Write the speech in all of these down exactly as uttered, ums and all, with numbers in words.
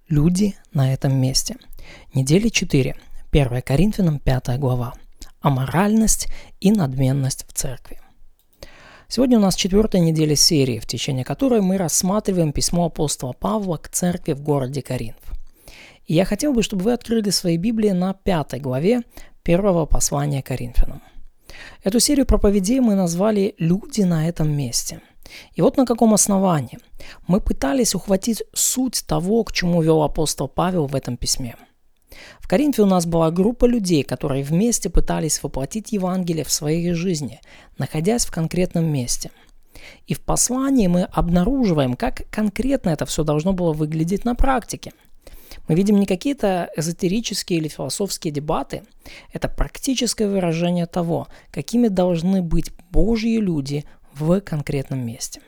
Люди на этом месте. Неделя четыре. первое Коринфянам, пятая глава. Аморальность и надменность в церкви. Сегодня у нас четвертая неделя серии, в течение которой мы рассматриваем письмо апостола Павла к церкви в городе Коринф. И я хотел бы, чтобы вы открыли свои Библии на пятой главе первого послания Коринфянам. Эту серию проповедей мы назвали «Люди на этом месте». И вот на каком основании. Мы пытались ухватить суть того, к чему вел апостол Павел в этом письме. В Коринфе у нас была группа людей, которые вместе пытались воплотить Евангелие в своей жизни, находясь в конкретном месте. И в послании мы обнаруживаем, как конкретно это все должно было выглядеть на практике. Мы видим не какие-то эзотерические или философские дебаты, это практическое выражение того, какими должны быть Божьи люди в конкретном месте.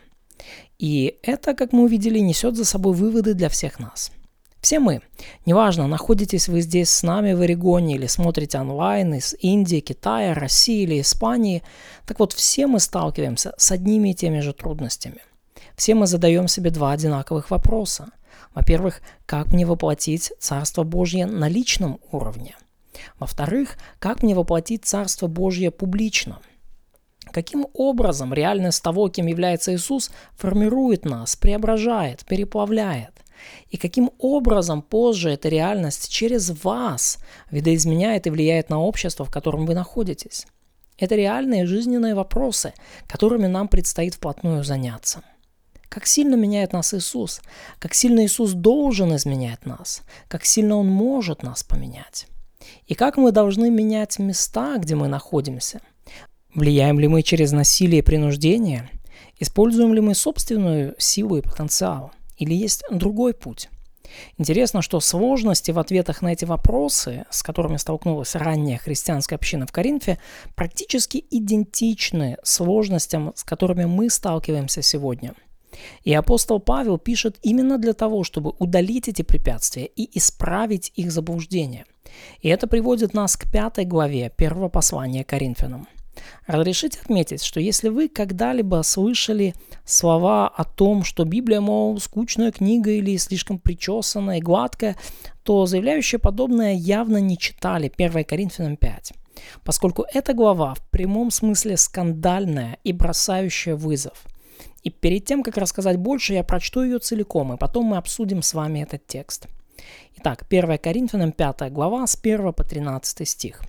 И это, как мы увидели, несет за собой выводы для всех нас. Все мы, неважно, находитесь вы здесь с нами в Орегоне или смотрите онлайн из Индии, Китая, России или Испании, так вот все мы сталкиваемся с одними и теми же трудностями. Все мы задаем себе два одинаковых вопроса. Во-первых, как мне воплотить Царство Божье на личном уровне? Во-вторых, как мне воплотить Царство Божье публично? Каким образом реальность того, кем является Иисус, формирует нас, преображает, переплавляет? И каким образом позже эта реальность через вас видоизменяет и влияет на общество, в котором вы находитесь? Это реальные жизненные вопросы, которыми нам предстоит вплотную заняться. Как сильно меняет нас Иисус? Как сильно Иисус должен изменять нас? Как сильно Он может нас поменять? И как мы должны менять места, где мы находимся? Влияем ли мы через насилие и принуждение? Используем ли мы собственную силу и потенциал? Или есть другой путь? Интересно, что сложности в ответах на эти вопросы, с которыми столкнулась ранняя христианская община в Коринфе, практически идентичны сложностям, с которыми мы сталкиваемся сегодня. И апостол Павел пишет именно для того, чтобы удалить эти препятствия и исправить их заблуждение. И это приводит нас к пятой главе первого послания Коринфянам. Разрешите отметить, что если вы когда-либо слышали слова о том, что Библия, мол, скучная книга или слишком причесанная и гладкая, то заявляющие подобное явно не читали первое Коринфянам пять, поскольку эта глава в прямом смысле скандальная и бросающая вызов. И перед тем, как рассказать больше, я прочту ее целиком, и потом мы обсудим с вами этот текст. Итак, первое Коринфянам пятая глава с первого по тринадцатый стих.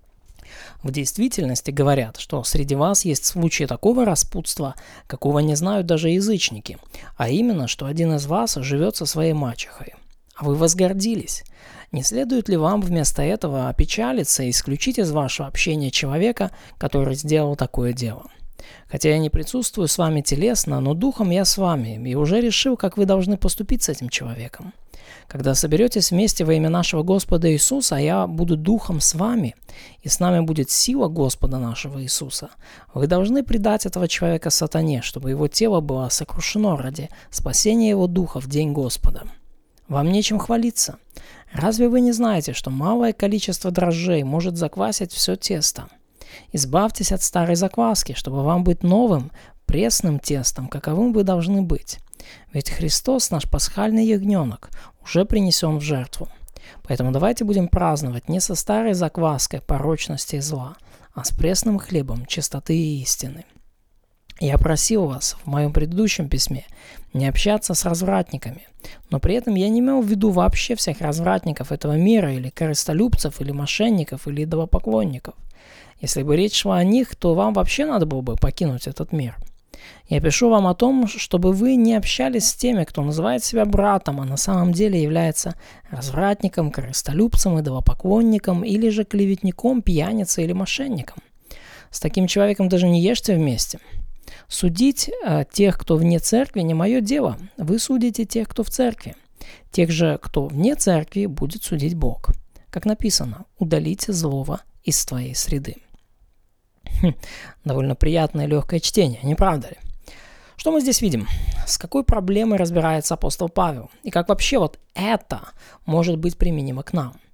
В действительности говорят, что среди вас есть случаи такого распутства, какого не знают даже язычники, а именно, что один из вас живет со своей мачехой. А вы возгордились. Не следует ли вам вместо этого опечалиться и исключить из вашего общения человека, который сделал такое дело? Хотя я не присутствую с вами телесно, но духом я с вами и уже решил, как вы должны поступить с этим человеком. Когда соберетесь вместе во имя нашего Господа Иисуса, я буду духом с вами, и с нами будет сила Господа нашего Иисуса. Вы должны предать этого человека сатане, чтобы его тело было сокрушено ради спасения его духа в день Господа. Вам нечем хвалиться. Разве вы не знаете, что малое количество дрожжей может заквасить все тесто? Избавьтесь от старой закваски, чтобы вам быть новым, пресным тестом, каковым вы должны быть. Ведь Христос, наш пасхальный ягненок, уже принесен в жертву. Поэтому давайте будем праздновать не со старой закваской порочности и зла, а с пресным хлебом чистоты и истины. Я просил вас в моем предыдущем письме не общаться с развратниками, но при этом я не имел в виду вообще всех развратников этого мира, или корыстолюбцев, или мошенников, или идолопоклонников. Если бы речь шла о них, то вам вообще надо было бы покинуть этот мир. Я пишу вам о том, чтобы вы не общались с теми, кто называет себя братом, а на самом деле является развратником, корыстолюбцем, идолопоклонником или же клеветником, пьяницей или мошенником. С таким человеком даже не ешьте вместе. Судить э, тех, кто вне церкви, не мое дело. Вы судите тех, кто в церкви. Тех же, кто вне церкви, будет судить Бог. Как написано, удалите злого из твоей среды. Хм, довольно приятное и легкое чтение, не правда ли? Что мы здесь видим? С какой проблемой разбирается апостол Павел? И как вообще вот это может быть применимо к нам?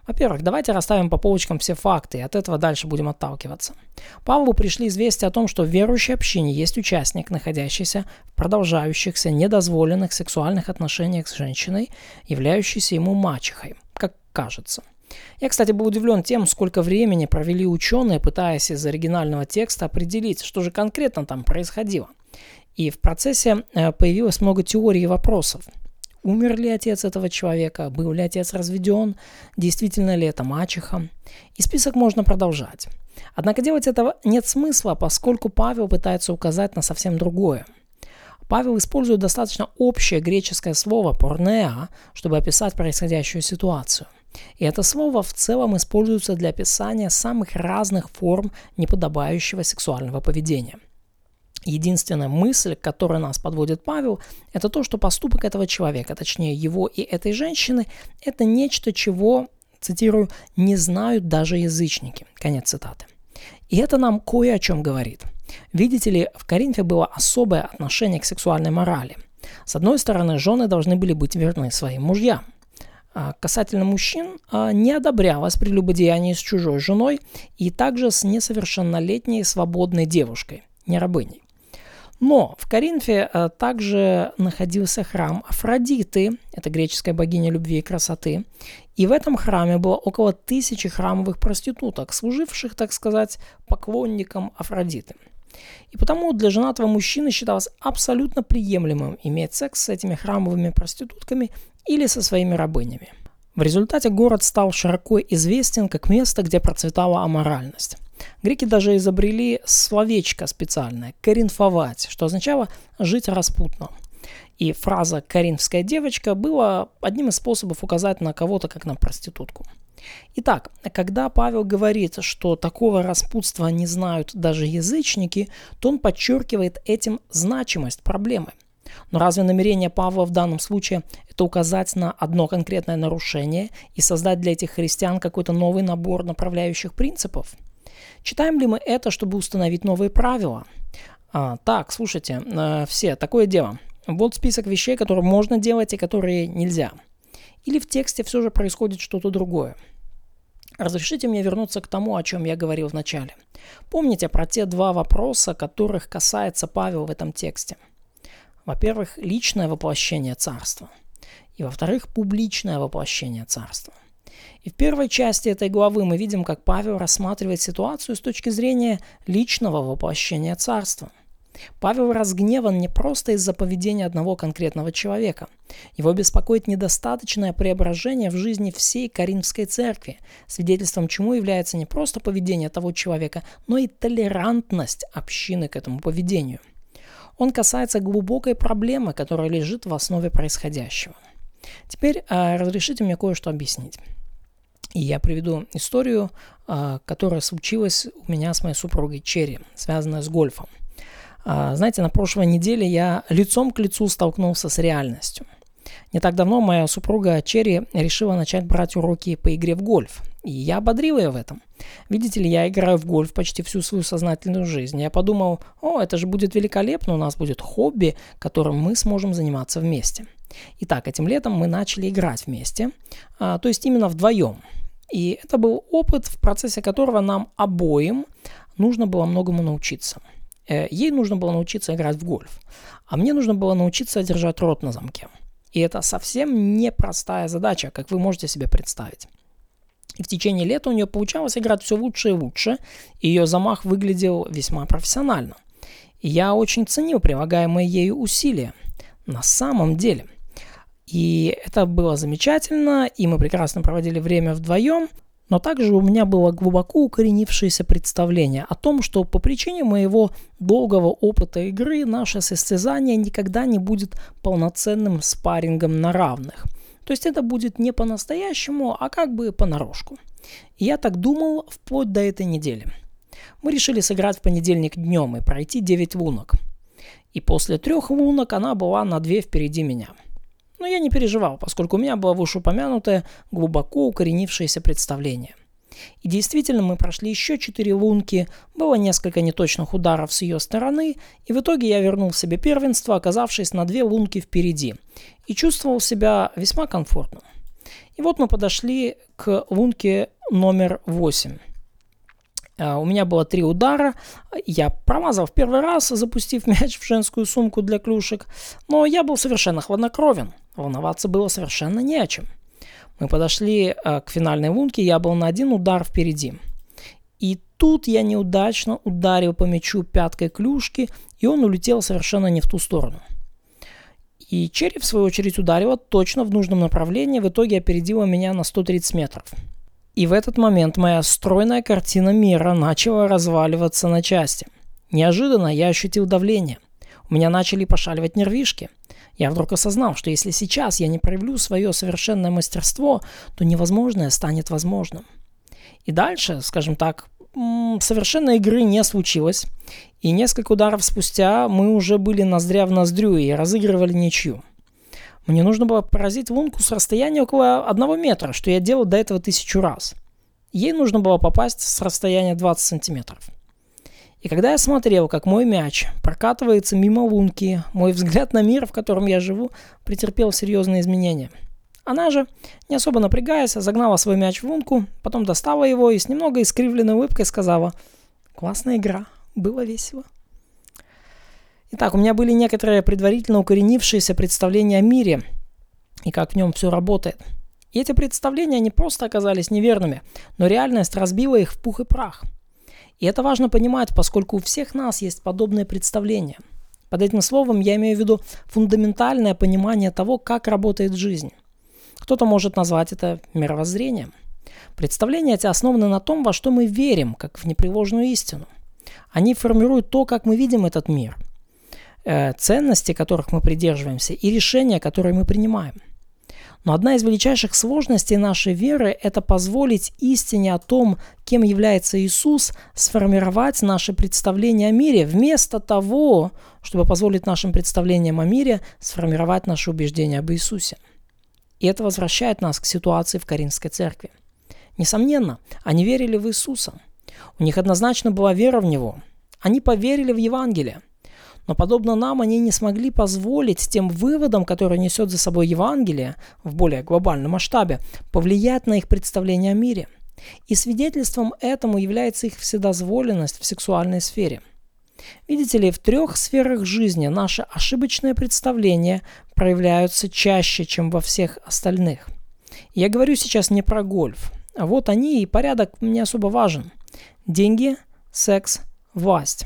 Во-первых, давайте расставим по полочкам все факты, и от этого дальше будем отталкиваться. Павлу пришли известия о том, что в верующей общине есть участник, находящийся в продолжающихся недозволенных сексуальных отношениях с женщиной, являющейся ему мачехой, как кажется. Я, кстати, был удивлен тем, сколько времени провели ученые, пытаясь из оригинального текста определить, что же конкретно там происходило. И в процессе появилось много теорий и вопросов. Умер ли отец этого человека? Был ли отец разведен? Действительно ли это мачеха? И список можно продолжать. Однако делать этого нет смысла, поскольку Павел пытается указать на совсем другое. Павел использует достаточно общее греческое слово «порнеа», чтобы описать происходящую ситуацию. И это слово в целом используется для описания самых разных форм неподобающего сексуального поведения. Единственная мысль, к которой нас подводит Павел, это то, что поступок этого человека, точнее его и этой женщины, это нечто, чего, цитирую, «не знают даже язычники». Конец цитаты. И это нам кое о чем говорит. Видите ли, в Коринфе было особое отношение к сексуальной морали. С одной стороны, жены должны были быть верны своим мужьям. А касательно мужчин, не одобрялось прелюбодеяние с чужой женой и также с несовершеннолетней свободной девушкой, не рабыней. Но в Коринфе а, также находился храм Афродиты, это греческая богиня любви и красоты, и в этом храме было около тысячи храмовых проституток, служивших, так сказать, поклонникам Афродиты. И потому для женатого мужчины считалось абсолютно приемлемым иметь секс с этими храмовыми проститутками или со своими рабынями. В результате город стал широко известен как место, где процветала аморальность. Греки даже изобрели словечко специальное – «коринфовать», что означало «жить распутно». И фраза «коринфская девочка» была одним из способов указать на кого-то как на проститутку. Итак, когда Павел говорит, что такого распутства не знают даже язычники, то он подчеркивает этим значимость проблемы. Но разве намерение Павла в данном случае – это указать на одно конкретное нарушение и создать для этих христиан какой-то новый набор направляющих принципов? Читаем ли мы это, чтобы установить новые правила? А, так, слушайте, э, все, такое дело. Вот список вещей, которые можно делать и которые нельзя. Или в тексте все же происходит что-то другое. Разрешите мне вернуться к тому, о чем я говорил в начале. Помните про те два вопроса, которых касается Павел в этом тексте? Во-первых, личное воплощение царства. И во-вторых, публичное воплощение царства. И в первой части этой главы мы видим, как Павел рассматривает ситуацию с точки зрения личного воплощения царства. Павел разгневан не просто из-за поведения одного конкретного человека. Его беспокоит недостаточное преображение в жизни всей Коринфской церкви, свидетельством чему является не просто поведение того человека, но и толерантность общины к этому поведению. Он касается глубокой проблемы, которая лежит в основе происходящего. Теперь э, разрешите мне кое-что объяснить. И я приведу историю, э, которая случилась у меня с моей супругой Черри, связанная с гольфом. Э, знаете, на прошлой неделе я лицом к лицу столкнулся с реальностью. Не так давно моя супруга Черри решила начать брать уроки по игре в гольф. И я ободрил ее в этом. Видите ли, я играю в гольф почти всю свою сознательную жизнь. Я подумал, о, это же будет великолепно, у нас будет хобби, которым мы сможем заниматься вместе. Итак, этим летом мы начали играть вместе, а, то есть именно вдвоем. И это был опыт, в процессе которого нам обоим нужно было многому научиться. Э, ей нужно было научиться играть в гольф, а мне нужно было научиться держать рот на замке. И это совсем непростая задача, как вы можете себе представить. И в течение лета у нее получалось играть все лучше и лучше, и ее замах выглядел весьма профессионально. И я очень ценил прилагаемые ею усилия. На самом деле. И это было замечательно, и мы прекрасно проводили время вдвоем, но также у меня было глубоко укоренившееся представление о том, что по причине моего долгого опыта игры наше состязание никогда не будет полноценным спаррингом на равных. То есть это будет не по-настоящему, а как бы понарошку. И я так думал вплоть до этой недели. Мы решили сыграть в понедельник днем и пройти девять лунок. И после трех лунок она была на две впереди меня. Но я не переживал, поскольку у меня было вышеупомянутое глубоко укоренившееся представление. И действительно мы прошли еще четыре лунки, было несколько неточных ударов с ее стороны, и в итоге я вернул себе первенство, оказавшись на две лунки впереди, и чувствовал себя весьма комфортно. И вот мы подошли к лунке номер восемь. У меня было три удара, я промазал в первый раз, запустив мяч в женскую сумку для клюшек, но я был совершенно хладнокровен, волноваться было совершенно не о чем. Мы подошли к финальной лунке, я был на один удар впереди. И тут я неудачно ударил по мячу пяткой клюшки, и он улетел совершенно не в ту сторону. И черри, в свою очередь, ударила точно в нужном направлении, в итоге опередила меня на сто тридцать метров. И в этот момент моя стройная картина мира начала разваливаться на части. Неожиданно я ощутил давление. У меня начали пошаливать нервишки. Я вдруг осознал, что если сейчас я не проявлю свое совершенное мастерство, то невозможное станет возможным. И дальше, скажем так, совершенной игры не случилось. И несколько ударов спустя мы уже были ноздря в ноздрю и разыгрывали ничью. Мне нужно было поразить лунку с расстояния около одного метра, что я делал до этого тысячу раз. Ей нужно было попасть с расстояния двадцать сантиметров. И когда я смотрел, как мой мяч прокатывается мимо лунки, мой взгляд на мир, в котором я живу, претерпел серьезные изменения. Она же, не особо напрягаясь, загнала свой мяч в лунку, потом достала его и с немного искривленной улыбкой сказала: «Классная игра, было весело». Итак, у меня были некоторые предварительно укоренившиеся представления о мире и как в нем все работает. И эти представления не просто оказались неверными, но реальность разбила их в пух и прах. И это важно понимать, поскольку у всех нас есть подобные представления. Под этим словом я имею в виду фундаментальное понимание того, как работает жизнь. Кто-то может назвать это мировоззрением. Представления эти основаны на том, во что мы верим, как в непреложную истину. Они формируют то, как мы видим этот мир, э, ценности, которых мы придерживаемся, и решения, которые мы принимаем. Но одна из величайших сложностей нашей веры – это позволить истине о том, кем является Иисус, сформировать наше представление о мире, вместо того, чтобы позволить нашим представлениям о мире сформировать наши убеждения об Иисусе. И это возвращает нас к ситуации в Коринфской церкви. Несомненно, они верили в Иисуса. У них однозначно была вера в Него. Они поверили в Евангелие. Но подобно нам, они не смогли позволить тем выводам, которые несет за собой Евангелие в более глобальном масштабе, повлиять на их представление о мире. И свидетельством этому является их вседозволенность в сексуальной сфере. Видите ли, в трех сферах жизни наши ошибочные представления проявляются чаще, чем во всех остальных. Я говорю сейчас не про гольф. А вот они, и порядок не особо важен. Деньги, секс, власть.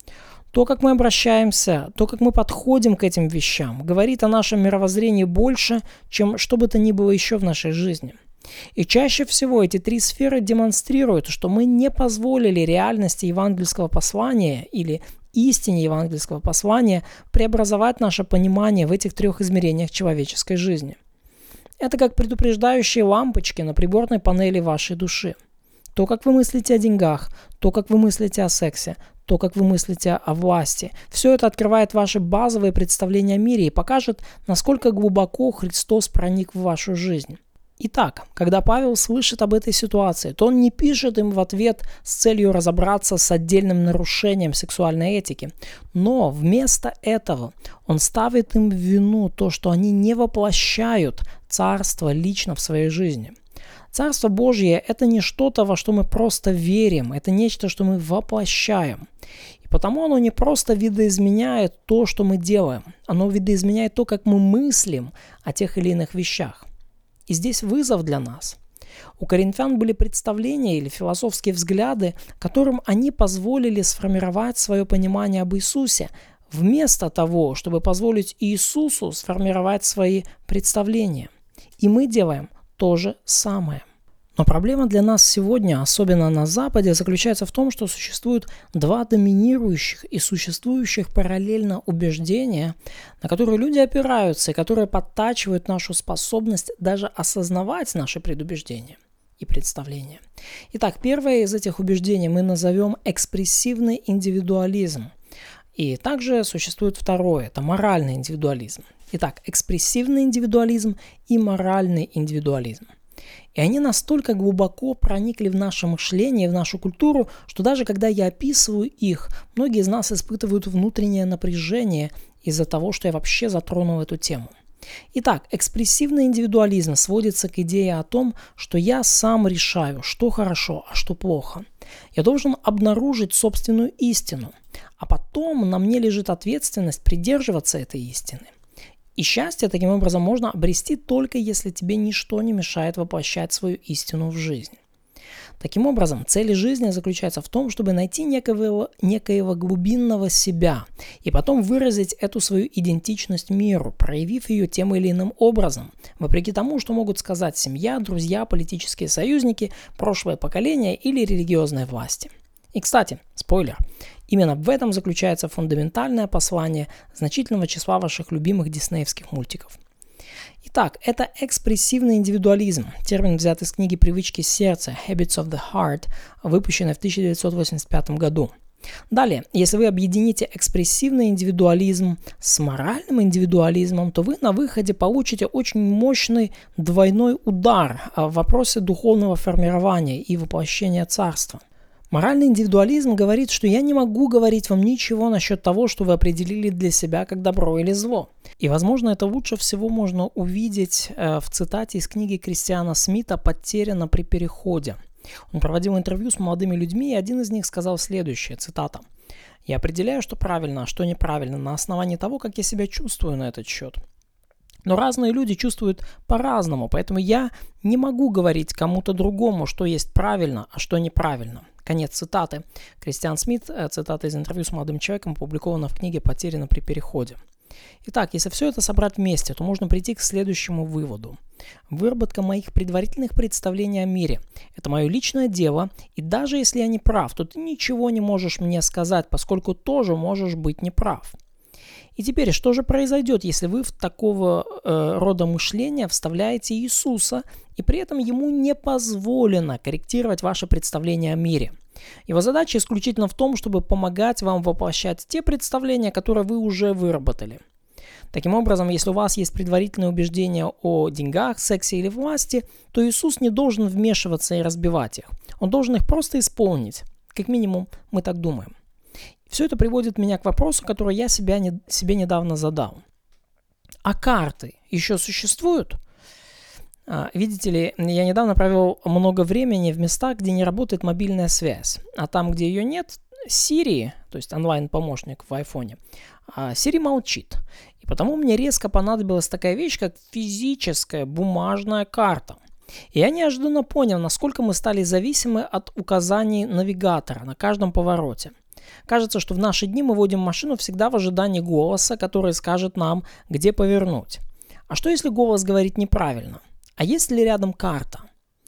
То, как мы обращаемся, то, как мы подходим к этим вещам, говорит о нашем мировоззрении больше, чем что бы то ни было еще в нашей жизни. И чаще всего эти три сферы демонстрируют, что мы не позволили реальности евангельского послания или истине евангельского послания преобразовать наше понимание в этих трех измерениях человеческой жизни. Это как предупреждающие лампочки на приборной панели вашей души. То, как вы мыслите о деньгах, то, как вы мыслите о сексе, то, как вы мыслите о власти. Все это открывает ваши базовые представления о мире и покажет, насколько глубоко Христос проник в вашу жизнь. Итак, когда Павел слышит об этой ситуации, то он не пишет им в ответ с целью разобраться с отдельным нарушением сексуальной этики, но вместо этого он ставит им в вину то, что они не воплощают Царство лично в своей жизни. Царство Божье – это не что-то, во что мы просто верим, это нечто, что мы воплощаем. И потому оно не просто видоизменяет то, что мы делаем, оно видоизменяет то, как мы мыслим о тех или иных вещах. И здесь вызов для нас. У коринфян были представления или философские взгляды, которым они позволили сформировать свое понимание об Иисусе, вместо того, чтобы позволить Иисусу сформировать свои представления. И мы делаем то же самое. Но проблема для нас сегодня, особенно на Западе, заключается в том, что существуют два доминирующих и существующих параллельно убеждения, на которые люди опираются и которые подтачивают нашу способность даже осознавать наши предубеждения и представления. Итак, первое из этих убеждений мы назовем экспрессивный индивидуализм. И также существует второе – это моральный индивидуализм. Итак, экспрессивный индивидуализм и моральный индивидуализм. И они настолько глубоко проникли в наше мышление, в нашу культуру, что даже когда я описываю их, многие из нас испытывают внутреннее напряжение из-за того, что я вообще затронул эту тему. Итак, экспрессивный индивидуализм сводится к идее о том, что я сам решаю, что хорошо, а что плохо. Я должен обнаружить собственную истину, а потом на мне лежит ответственность придерживаться этой истины. И счастье таким образом можно обрести только если тебе ничто не мешает воплощать свою истину в жизнь. Таким образом, цель жизни заключается в том, чтобы найти некоего, некоего глубинного себя и потом выразить эту свою идентичность миру, проявив ее тем или иным образом, вопреки тому, что могут сказать семья, друзья, политические союзники, прошлое поколение или религиозные власти. И, кстати, спойлер, именно в этом заключается фундаментальное послание значительного числа ваших любимых диснеевских мультиков. Итак, это экспрессивный индивидуализм, термин взят из книги «Привычки сердца» Habits of the Heart, выпущенной в тысяча девятьсот восемьдесят пятом году. Далее, если вы объедините экспрессивный индивидуализм с моральным индивидуализмом, то вы на выходе получите очень мощный двойной удар в вопросе духовного формирования и воплощения царства. Моральный индивидуализм говорит, что я не могу говорить вам ничего насчет того, что вы определили для себя как добро или зло. И, возможно, это лучше всего можно увидеть э, в цитате из книги Кристиана Смита «Потеряно при переходе». Он проводил интервью с молодыми людьми, и один из них сказал следующее, цитата: «Я определяю, что правильно, а что неправильно на основании того, как я себя чувствую на этот счет. Но разные люди чувствуют по-разному, поэтому я не могу говорить кому-то другому, что есть правильно, а что неправильно». Конец цитаты. Кристиан Смит, цитата из интервью с молодым человеком, опубликована в книге «Потеряно при переходе». Итак, если все это собрать вместе, то можно прийти к следующему выводу. Выработка моих предварительных представлений о мире – это мое личное дело, и даже если я не прав, то ты ничего не можешь мне сказать, поскольку тоже можешь быть неправ. И теперь, что же произойдет, если вы в такого э, рода мышления вставляете Иисуса, и при этом ему не позволено корректировать ваше представление о мире? Его задача исключительно в том, чтобы помогать вам воплощать те представления, которые вы уже выработали. Таким образом, если у вас есть предварительные убеждения о деньгах, сексе или власти, то Иисус не должен вмешиваться и разбивать их. Он должен их просто исполнить. Как минимум, мы так думаем. Все это приводит меня к вопросу, который я себя не, себе недавно задал. А карты еще существуют? А, видите ли, я недавно провел много времени в местах, где не работает мобильная связь. А там, где ее нет, Siri, то есть онлайн-помощник в айфоне, Siri молчит. И потому мне резко понадобилась такая вещь, как физическая бумажная карта. И я неожиданно понял, насколько мы стали зависимы от указаний навигатора на каждом повороте. Кажется, что в наши дни мы водим машину всегда в ожидании голоса, который скажет нам, где повернуть. А что если голос говорит неправильно? А есть ли рядом карта?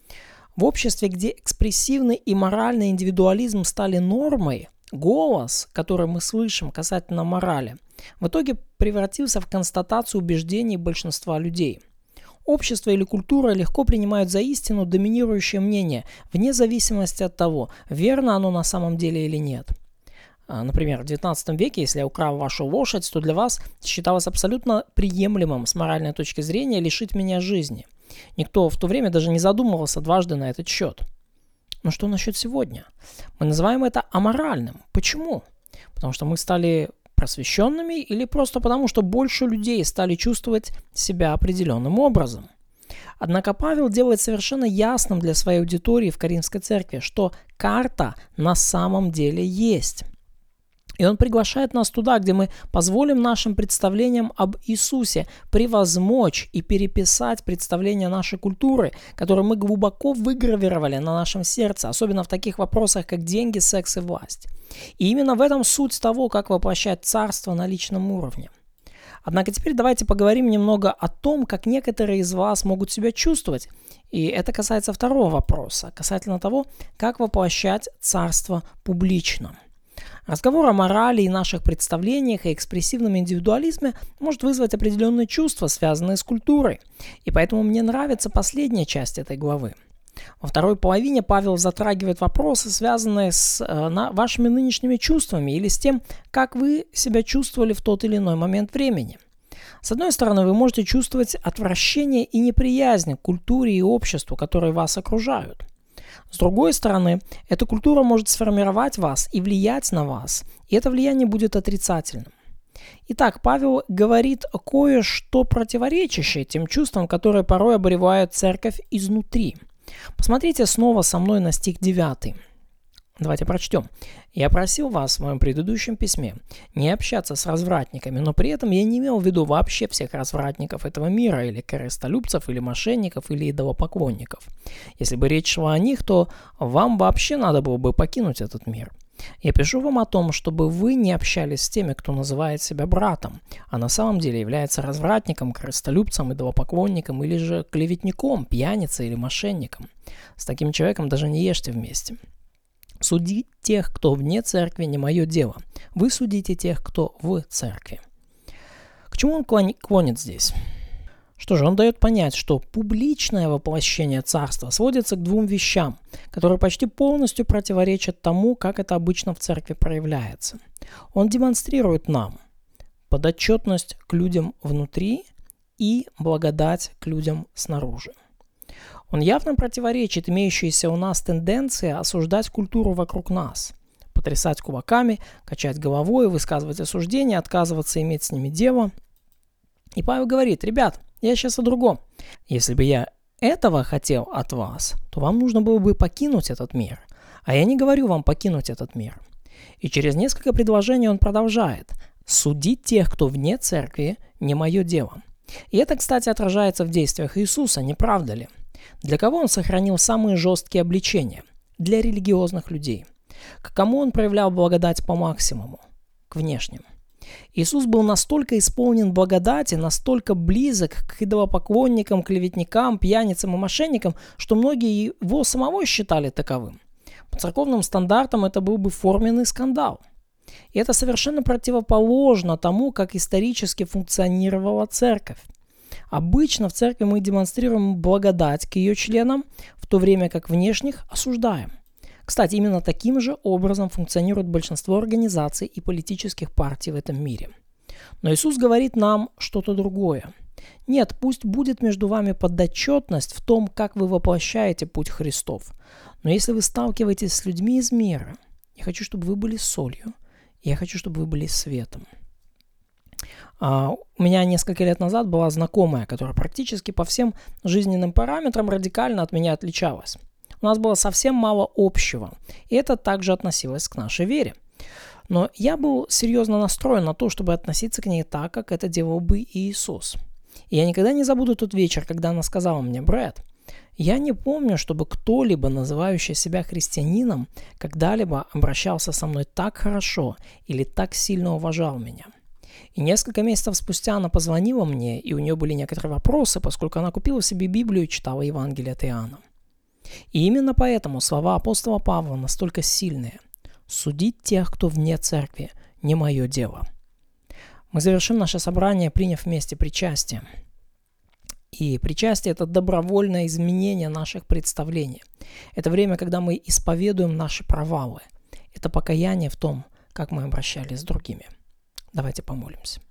В обществе, где экспрессивный и моральный индивидуализм стали нормой, голос, который мы слышим касательно морали, в итоге превратился в констатацию убеждений большинства людей. Общество или культура легко принимают за истину доминирующее мнение, вне зависимости от того, верно оно на самом деле или нет. Например, в девятнадцатом веке, если я украл вашу лошадь, то для вас считалось абсолютно приемлемым с моральной точки зрения лишить меня жизни. Никто в то время даже не задумывался дважды на этот счет. Но что насчет сегодня? Мы называем это аморальным. Почему? Потому что мы стали просвещенными или просто потому, что больше людей стали чувствовать себя определенным образом? Однако Павел делает совершенно ясным для своей аудитории в Коринфской церкви, что карта на самом деле есть. И он приглашает нас туда, где мы позволим нашим представлениям об Иисусе превозмочь и переписать представления нашей культуры, которые мы глубоко выгравировали на нашем сердце, особенно в таких вопросах, как деньги, секс и власть. И именно в этом суть того, как воплощать царство на личном уровне. Однако теперь давайте поговорим немного о том, как некоторые из вас могут себя чувствовать. И это касается второго вопроса, касательно того, как воплощать царство публично. Разговор о морали и наших представлениях и экспрессивном индивидуализме может вызвать определенные чувства, связанные с культурой. И поэтому мне нравится последняя часть этой главы. Во второй половине Павел затрагивает вопросы, связанные с э, на, вашими нынешними чувствами или с тем, как вы себя чувствовали в тот или иной момент времени. С одной стороны, вы можете чувствовать отвращение и неприязнь к культуре и обществу, которые вас окружают. С другой стороны, эта культура может сформировать вас и влиять на вас, и это влияние будет отрицательным. Итак, Павел говорит кое-что противоречащее тем чувствам, которые порой обуревают церковь изнутри. Посмотрите снова со мной на стих девятый. Давайте прочтем. «Я просил вас в моем предыдущем письме не общаться с развратниками, но при этом я не имел в виду вообще всех развратников этого мира, или корыстолюбцев, или мошенников, или идолопоклонников. Если бы речь шла о них, то вам вообще надо было бы покинуть этот мир. Я пишу вам о том, чтобы вы не общались с теми, кто называет себя братом, а на самом деле является развратником, корыстолюбцем, идолопоклонником или же клеветником, пьяницей или мошенником. С таким человеком даже не ешьте вместе. Судить тех, кто вне церкви, не мое дело. Вы судите тех, кто в церкви». К чему он клонит здесь? Что же, он дает понять, что публичное воплощение царства сводится к двум вещам, которые почти полностью противоречат тому, как это обычно в церкви проявляется. Он демонстрирует нам подотчетность к людям внутри и благодать к людям снаружи. Он явно противоречит имеющейся у нас тенденции осуждать культуру вокруг нас, потрясать кулаками, качать головой, высказывать осуждения, отказываться иметь с ними дело. И Павел говорит: ребят, я сейчас о другом. Если бы я этого хотел от вас, то вам нужно было бы покинуть этот мир. А я не говорю вам покинуть этот мир. И через несколько предложений он продолжает: судить тех, кто вне церкви, не мое дело. И это, кстати, отражается в действиях Иисуса, не правда ли? Для кого он сохранил самые жесткие обличения? Для религиозных людей. К кому он проявлял благодать по максимуму? К внешним. Иисус был настолько исполнен благодати, настолько близок к идолопоклонникам, клеветникам, пьяницам и мошенникам, что многие его самого считали таковым. По церковным стандартам это был бы форменный скандал. И это совершенно противоположно тому, как исторически функционировала церковь. Обычно в церкви мы демонстрируем благодать к ее членам, в то время как внешних осуждаем. Кстати, именно таким же образом функционирует большинство организаций и политических партий в этом мире. Но Иисус говорит нам что-то другое. Нет, пусть будет между вами подотчетность в том, как вы воплощаете путь Христов. Но если вы сталкиваетесь с людьми из мира, я хочу, чтобы вы были солью, и я хочу, чтобы вы были светом. Uh, у меня несколько лет назад была знакомая, которая практически по всем жизненным параметрам радикально от меня отличалась. У нас было совсем мало общего, и это также относилось к нашей вере. Но я был серьезно настроен на то, чтобы относиться к ней так, как это делал бы Иисус. И я никогда не забуду тот вечер, когда она сказала мне: «Брэд, я не помню, чтобы кто-либо, называющий себя христианином, когда-либо обращался со мной так хорошо или так сильно уважал меня». И несколько месяцев спустя она позвонила мне, и у нее были некоторые вопросы, поскольку она купила себе Библию и читала Евангелие от Иоанна. И именно поэтому слова апостола Павла настолько сильные. «Судить тех, кто вне церкви, не мое дело». Мы завершим наше собрание, приняв вместе причастие. И причастие – это добровольное изменение наших представлений. Это время, когда мы исповедуем наши провалы. Это покаяние в том, как мы обращались с другими. Давайте помолимся.